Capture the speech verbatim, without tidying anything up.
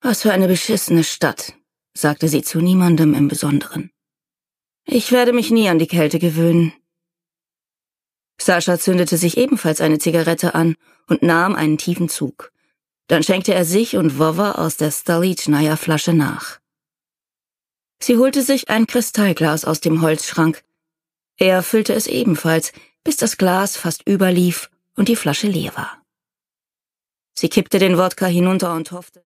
Was für eine beschissene Stadt, sagte sie zu niemandem im Besonderen. Ich werde mich nie an die Kälte gewöhnen. Sascha zündete sich ebenfalls eine Zigarette an und nahm einen tiefen Zug. Dann schenkte er sich und Vova aus der Stolichnaya Flasche nach. Sie holte sich ein Kristallglas aus dem Holzschrank. Er füllte es ebenfalls, bis das Glas fast überlief und die Flasche leer war. Sie kippte den Wodka hinunter und hoffte,